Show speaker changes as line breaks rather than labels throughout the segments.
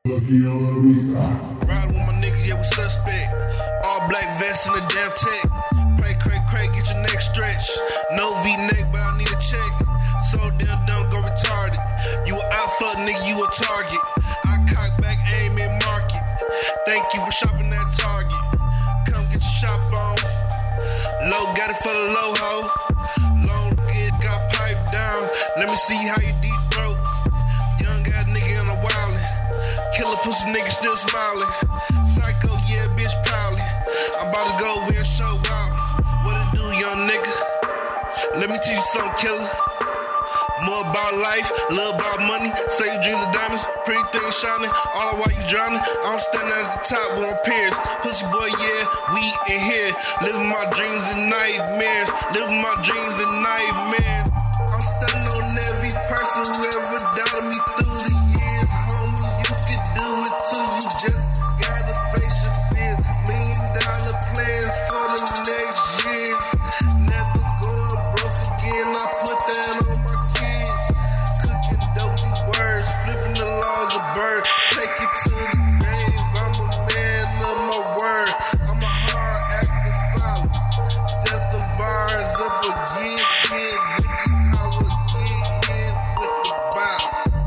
Riding with my niggas, yeah, we suspect. All black vests in the damn tech. Pray, get your neck stretched. No V-neck, but I need a check. So damn dumb, go retarded. You a out fuck nigga, you a target. I cock back, aim and market. Thank you for shopping at Target. Come get your shop on. Low got it for the low hoe. Long kid got pipe down. Let me see how you deep throat. Young ass nigga on a wildin'. Killer pussy nigga still smiling. Psycho, yeah, bitch proudly. I'm about to go win show out. What it do, young nigga? Let me teach you something, killer. More about life, little about money. Say you dreams of diamonds, pretty things shining. All while you drowning. I'm standing at the top with my peers. Pussy boy, yeah, we in here. Living my dreams and nightmares. Living my dreams and nightmares. I'm standing on every person who ever doubted me through the years. Homie, you can do it too. You just gotta face your fears. $1 million plans for the next years. Never going broke again. I put that on my kids. Cooking dopey words, flipping the laws of birth. Take it to the grave. I'm a man of my word. I'm a hard act to follow. Step them bars up again. Get with these hollow, get hit with the bop.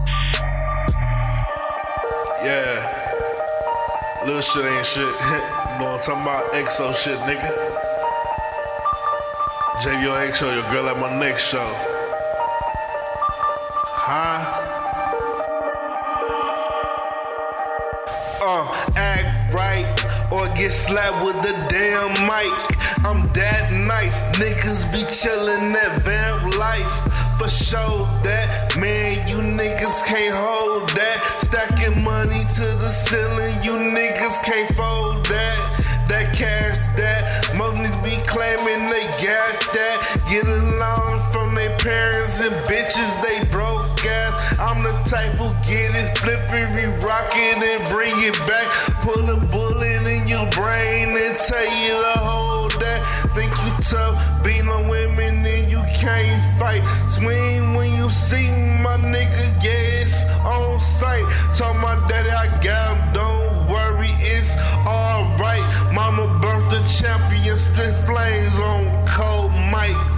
Yeah. Little shit ain't shit. You know what I'm talking about? EXO shit, nigga. JVO EXO, your girl at my next show. Huh? Act right or get slapped with the damn mic. I'm that nice. Niggas be chillin' that vamp life. For sure that, man, you niggas can't hold that. Stacking money to the ceiling, you niggas can't fold that. That cash that, most niggas be claiming they got that. Get a loan from their parents and bitches they broke ass. I'm the type who get it, flip it, re-rock it and bring it back. Pull a bullet in your brain and tell you to hold that. Think you tough, beating on women and you can't fight. Swing when you see my nigga, yeah, it's on sight. Told my daddy I got him, don't worry, it's alright. Mama birthed a champion, split flames on cold mic.